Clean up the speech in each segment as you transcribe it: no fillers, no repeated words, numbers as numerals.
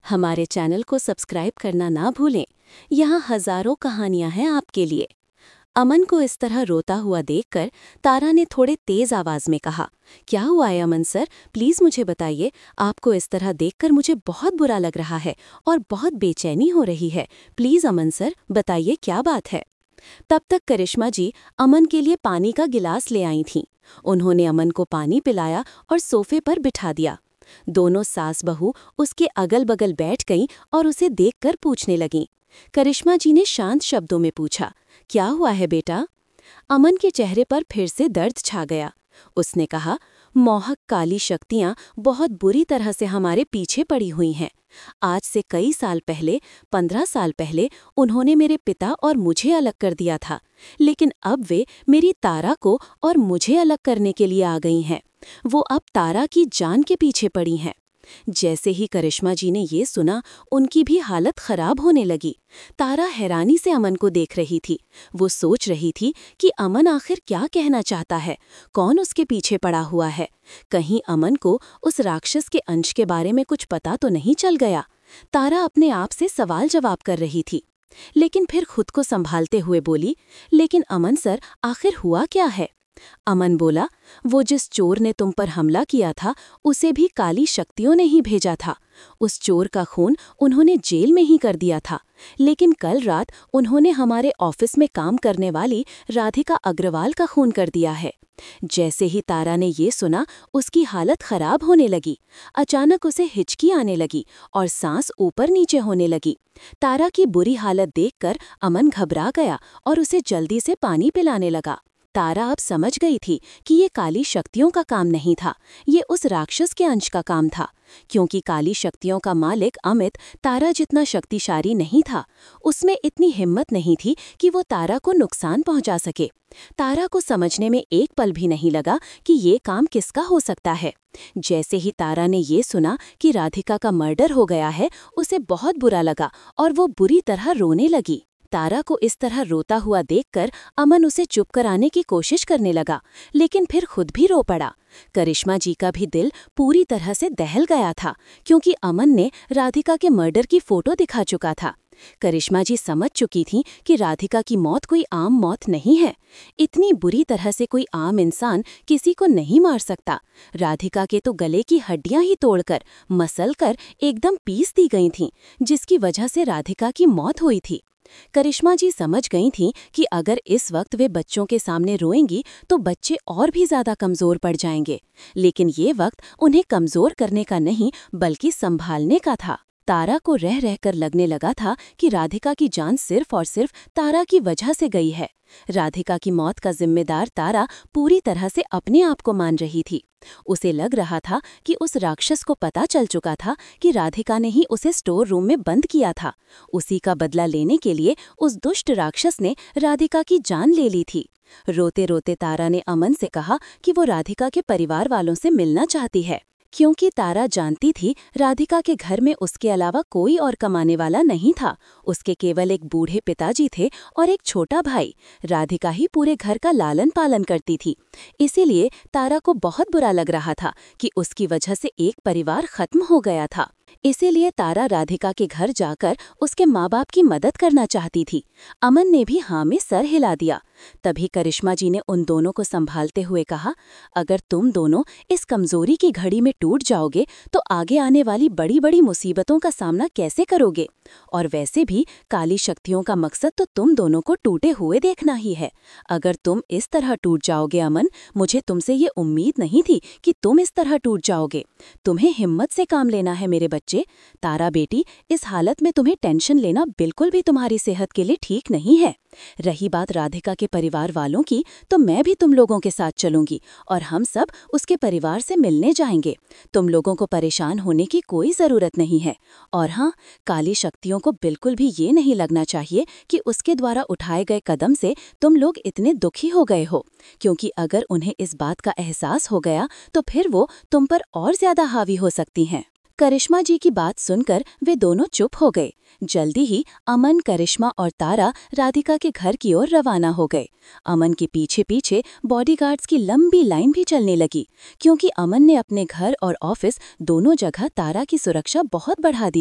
हमारे चैनल को सब्सक्राइब करना ना भूलें। यहाँ हजारों कहानियां हैं आपके लिए। अमन को इस तरह रोता हुआ देखकर तारा ने थोड़े तेज आवाज में कहा, क्या हुआ है अमन सर, प्लीज मुझे बताइए। आपको इस तरह देखकर मुझे बहुत बुरा लग रहा है और बहुत बेचैनी हो रही है। प्लीज अमन सर बताइए क्या बात है। तब तक करिश्मा जी अमन के लिए पानी का गिलास ले आई थीं। उन्होंने अमन को पानी पिलाया और सोफे पर बिठा दिया। दोनों सास बहू उसके अगल बगल बैठ गईं और उसे देखकर पूछने लगीं। करिश्मा जी ने शांत शब्दों में पूछा, क्या हुआ है बेटा। अमन के चेहरे पर फिर से दर्द छा गया। उसने कहा, मोहक काली शक्तियां बहुत बुरी तरह से हमारे पीछे पड़ी हुई हैं। आज से कई साल पहले, 15 साल पहले उन्होंने मेरे पिता और मुझे अलग कर दिया था, लेकिन अब वे मेरी तारा को और मुझे अलग करने के लिए आ गई हैं। वो अब तारा की जान के पीछे पड़ी हैं। जैसे ही करिश्मा जी ने ये सुना, उनकी भी हालत खराब होने लगी। तारा हैरानी से अमन को देख रही थी। वो सोच रही थी कि अमन आखिर क्या कहना चाहता है, कौन उसके पीछे पड़ा हुआ है। कहीं अमन को उस राक्षस के अंश के बारे में कुछ पता तो नहीं चल गया। तारा अपने आप से सवाल जवाब कर रही थी, लेकिन फिर खुद को संभालते हुए बोली, लेकिन अमन सर आखिर हुआ क्या है। अमन बोला, वो जिस चोर ने तुम पर हमला किया था उसे भी काली शक्तियों ने ही भेजा था। उस चोर का खून उन्होंने जेल में ही कर दिया था, लेकिन कल रात उन्होंने हमारे ऑफिस में काम करने वाली राधिका अग्रवाल का खून कर दिया है। जैसे ही तारा ने ये सुना, उसकी हालत खराब होने लगी। अचानक उसे हिचकी आने लगी और सांस ऊपर नीचे होने लगी। तारा की बुरी हालत देखकर अमन घबरा गया और उसे जल्दी से पानी पिलाने लगा। तारा अब समझ गई थी कि ये काली शक्तियों का काम नहीं था, ये उस राक्षस के अंश का काम था। क्योंकि काली शक्तियों का मालिक अमित तारा जितना शक्तिशाली नहीं था, उसमें इतनी हिम्मत नहीं थी कि वो तारा को नुकसान पहुंचा सके। तारा को समझने में एक पल भी नहीं लगा कि ये काम किसका हो सकता है। जैसे ही तारा ने ये सुना कि राधिका का मर्डर हो गया है, उसे बहुत बुरा लगा और वो बुरी तरह रोने लगी। तारा को इस तरह रोता हुआ देखकर अमन उसे चुप कराने की कोशिश करने लगा, लेकिन फिर खुद भी रो पड़ा। करिश्मा जी का भी दिल पूरी तरह से दहल गया था, क्योंकि अमन ने राधिका के मर्डर की फोटो दिखा चुका था। करिश्मा जी समझ चुकी थीं कि राधिका की मौत कोई आम मौत नहीं है। इतनी बुरी तरह से कोई आम इंसान किसी को नहीं मार सकता। राधिका के तो गले की हड्डियां ही तोड़कर, मसलकर एकदम पीस दी गई थीं, जिसकी वजह से राधिका की मौत हुई थी। करिश्मा जी समझ गई थीं कि अगर इस वक्त वे बच्चों के सामने रोएंगी तो बच्चे और भी ज्यादा कमजोर पड़ जाएंगे, लेकिन ये वक्त उन्हें कमजोर करने का नहीं बल्कि संभालने का था। तारा को रह रहकर लगने लगा था कि राधिका की जान सिर्फ और सिर्फ तारा की वजह से गई है। राधिका की मौत का जिम्मेदार तारा पूरी तरह से अपने आप को मान रही थी। उसे लग रहा था कि उस राक्षस को पता चल चुका था कि राधिका ने ही उसे स्टोर रूम में बंद किया था। उसी का बदला लेने के लिए उस दुष्ट राक्षस ने राधिका की जान ले ली थी। रोते रोते तारा ने अमन से कहा कि वो राधिका के परिवार वालों से मिलना चाहती है, क्योंकि तारा जानती थी राधिका के घर में उसके अलावा कोई और कमाने वाला नहीं था। उसके केवल एक बूढ़े पिताजी थे और एक छोटा भाई। राधिका ही पूरे घर का लालन पालन करती थी। इसीलिए तारा को बहुत बुरा लग रहा था कि उसकी वजह से एक परिवार खत्म हो गया था। इसीलिए तारा राधिका के घर जाकर उसके माँ बाप की मदद करना चाहती थी। अमन ने भी हाँ में सर हिला दिया। तभी करिश्मा जी ने उन दोनों को संभालते हुए कहा, अगर तुम दोनों इस कमजोरी की घड़ी में टूट जाओगे तो आगे आने वाली बड़ी बड़ी मुसीबतों का सामना कैसे करोगे। और वैसे भी काली शक्तियों का मकसद तो तुम दोनों को टूटे हुए देखना ही है। अगर तुम इस तरह टूट जाओगे अमन, मुझे तुमसे ये उम्मीद नहीं थी कि तुम इस तरह टूट जाओगे। तुम्हें हिम्मत से काम लेना है मेरे बच्चे। तारा बेटी, इस हालत में तुम्हें टेंशन लेना बिल्कुल भी तुम्हारी सेहत के लिए ठीक नहीं है। रही बात राधिका के परिवार वालों की, तो मैं भी तुम लोगों के साथ चलूंगी और हम सब उसके परिवार से मिलने जाएंगे। तुम लोगों को परेशान होने की कोई जरूरत नहीं है। और हाँ, काली शक्तियों को बिल्कुल भी ये नहीं लगना चाहिए कि उसके द्वारा उठाए गए कदम से तुम लोग इतने दुखी हो गए हो, क्योंकि अगर उन्हें इस बात का एहसास हो गया तो फिर वो तुम पर और ज्यादा हावी हो सकती हैं। करिश्मा जी की बात सुनकर वे दोनों चुप हो गए। जल्दी ही अमन, करिश्मा और तारा राधिका के घर की ओर रवाना हो गए। अमन के पीछे पीछे बॉडीगार्ड्स की लंबी लाइन भी चलने लगी, क्योंकि अमन ने अपने घर और ऑफिस दोनों जगह तारा की सुरक्षा बहुत बढ़ा दी थी।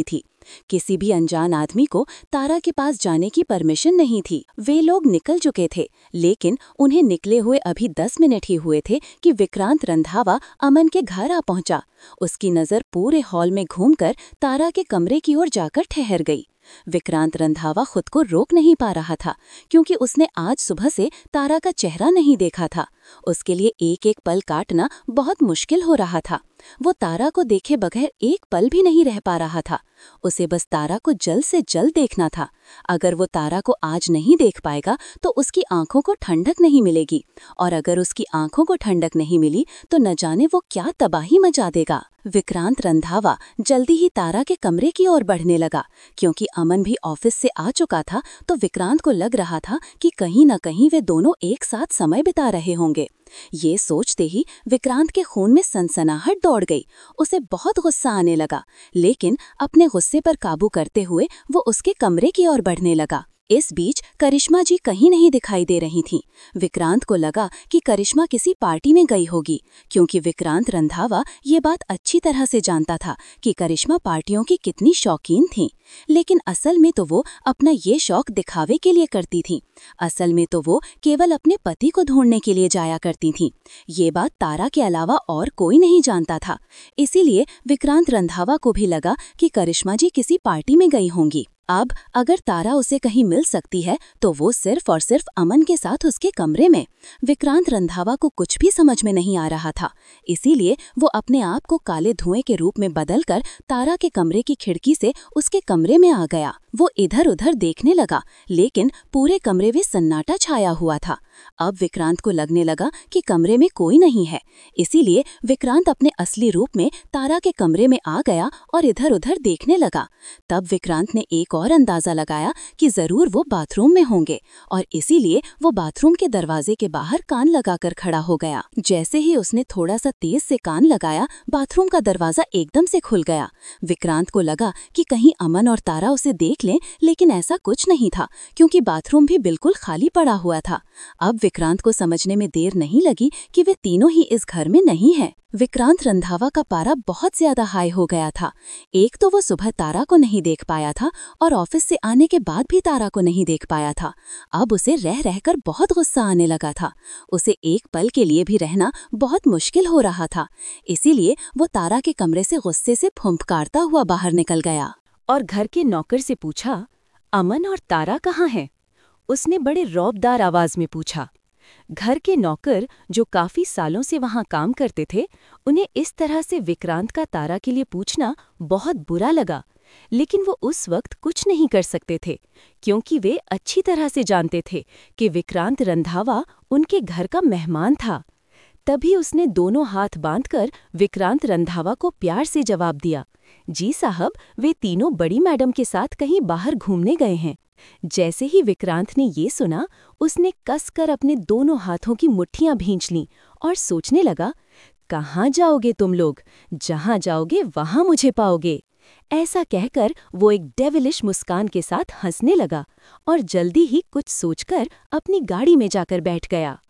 किसी भी अनजान आदमी को तारा के पास जाने की परमिशन नहीं थी। वे लोग निकल चुके थे, लेकिन उन्हें निकले हुए अभी 10 मिनट ही हुए थे कि विक्रांत रंधावा अमन के घर आ पहुंचा। उसकी नज़र पूरे हॉल में घूमकर तारा के कमरे की ओर जाकर ठहर गई। विक्रांत रंधावा खुद को रोक नहीं पा रहा था, क्योंकि उसने आज सुबह से तारा का चेहरा नहीं देखा था। उसके लिए एक एक पल काटना बहुत मुश्किल हो रहा था। वो तारा को देखे बगैर एक पल भी नहीं रह पा रहा था। उसे बस तारा को जल्द से जल्द देखना था। अगर वो तारा को आज नहीं देख पाएगा तो उसकी आंखों को ठंडक नहीं मिलेगी, और अगर उसकी आंखों को ठंडक नहीं मिली तो न जाने वो क्या तबाही मचा देगा। विक्रांत रंधावा जल्दी ही तारा के कमरे की ओर बढ़ने लगा। क्योंकि अमन भी ऑफिस से आ चुका था तो विक्रांत को लग रहा था कि कहीं न कहीं वे दोनों एक साथ समय बिता रहे होंगे। ये सोचते ही विक्रांत के खून में सनसनाहट दौड़ गई। उसे बहुत गुस्सा आने लगा, लेकिन अपने गुस्से पर काबू करते हुए वो उसके कमरे की ओर बढ़ने लगा। इस बीच करिश्मा जी कहीं नहीं दिखाई दे रही थीं। विक्रांत को लगा कि करिश्मा किसी पार्टी में गई होगी, क्योंकि विक्रांत रंधावा ये बात अच्छी तरह से जानता था कि करिश्मा पार्टियों की कितनी शौकीन थीं। लेकिन असल में तो वो अपना ये शौक दिखावे के लिए करती थीं। असल में तो वो केवल अपने पति को ढूंढने के लिए जाया करती थीं। ये बात तारा के अलावा और कोई नहीं जानता था। इसीलिए विक्रांत रंधावा को भी लगा कि करिश्मा जी किसी पार्टी में गई होंगी। अब अगर तारा उसे कहीं मिल सकती है तो वो सिर्फ और सिर्फ अमन के साथ उसके कमरे में। विक्रांत रंधावा को कुछ भी समझ में नहीं आ रहा था। इसीलिए वो अपने आप को काले धुएं के रूप में बदलकर तारा के कमरे की खिड़की से उसके कमरे में आ गया। वो इधर उधर देखने लगा, लेकिन पूरे कमरे में सन्नाटा छाया हुआ था। अब विक्रांत को लगने लगा कि कमरे में कोई नहीं है। इसीलिए विक्रांत अपने असली रूप में तारा के कमरे में आ गया और इधर उधर देखने लगा। तब विक्रांत ने एक और अंदाजा लगाया कि जरूर वो बाथरूम में होंगे, और इसीलिए वो बाथरूम के दरवाजे के बाहर कान लगाकर खड़ा हो गया। जैसे ही उसने थोड़ा सा तेज से कान लगाया, बाथरूम का दरवाजा एकदम से खुल गया। विक्रांत को लगा कि कहीं अमन और तारा उसे देख लें, लेकिन ऐसा कुछ नहीं था, क्योंकि बाथरूम भी बिल्कुल खाली पड़ा हुआ था। अब विक्रांत को समझने में देर नहीं लगी कि वे तीनों ही इस घर में नहीं हैं। विक्रांत रंधावा का पारा बहुत ज्यादा हाई हो गया था। एक तो वो सुबह तारा को नहीं देख पाया था, और ऑफिस से आने के बाद भी तारा को नहीं देख पाया था। अब उसे रह रहकर बहुत गुस्सा आने लगा था। उसे एक पल के लिए भी रहना बहुत मुश्किल हो रहा था। इसीलिए वो तारा के कमरे से गुस्से से फुंफकारता हुआ बाहर निकल गया और घर के नौकर से पूछा, अमन और तारा कहाँ हैं? उसने बड़े रौबदार आवाज में पूछा। घर के नौकर, जो काफी सालों से वहां काम करते थे, उन्हें इस तरह से विक्रांत का तारा के लिए पूछना बहुत बुरा लगा, लेकिन वो उस वक्त कुछ नहीं कर सकते थे, क्योंकि वे अच्छी तरह से जानते थे कि विक्रांत रंधावा उनके घर का मेहमान था। तभी उसने दोनों हाथ बांधकर विक्रांत रंधावा को प्यार से जवाब दिया, जी साहब, वे तीनों बड़ी मैडम के साथ कहीं बाहर घूमने गए हैं। जैसे ही विक्रांत ने ये सुना, उसने कसकर अपने दोनों हाथों की मुट्ठियां भींच लीं और सोचने लगा, कहाँ जाओगे तुम लोग? जहाँ जाओगे वहाँ मुझे पाओगे। ऐसा कहकर वो एक डेविलिश मुस्कान के साथ हंसने लगा और जल्दी ही कुछ सोचकर अपनी गाड़ी में जाकर बैठ गया।